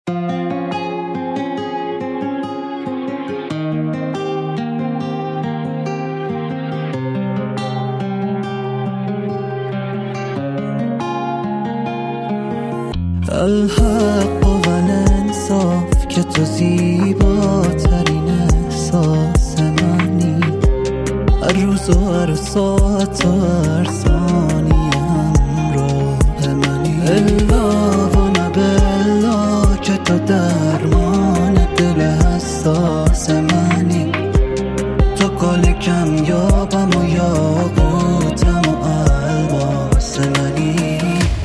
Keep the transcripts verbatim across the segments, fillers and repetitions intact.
الحق و الانصاف که تو زیباترین احساس منی، هر روز و هر ساعت و هر ثانیه همراه منی. الا و نبلا که تو درمان دل حساس منی، تو گل کمیابم و یاقوتم و الماس منی.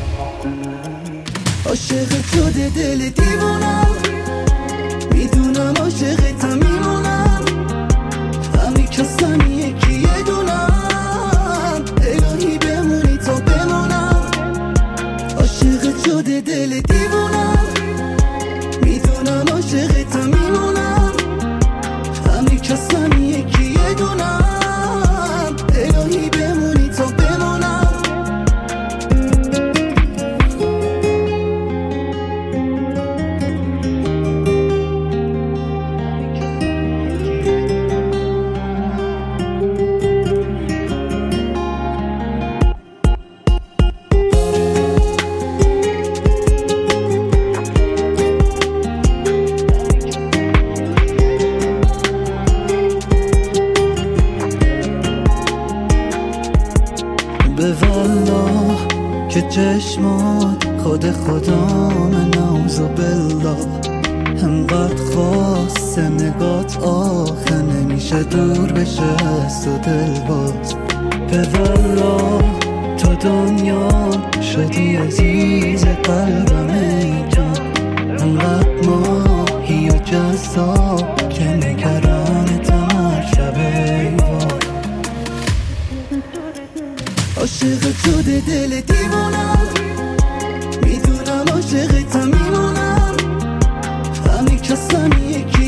عاشق شده دل دیوانم، میدونم عاشقتم میمونم، همین کسم یکی یه دونم، الهی بمونی تا بمونم. عاشق شده دل دیوانم، میدونم عاشقتم میمونم، همین کسم یکی یه دونم، الهی بمونی تا بمونم. به والله که چشمات خود خدام، نعوذ بالله انقدر خاصه نگات آخه نمیشه دور بشه از تو دل باز. به والله تو دنیا شدی عزیز قلبم ای جان، انقدر ماهی و جذاب که نگرانتم هر شب ای وای. عاشق شده دل دیوانم، میدونم عاشقتم میمونم، همین کسم یکی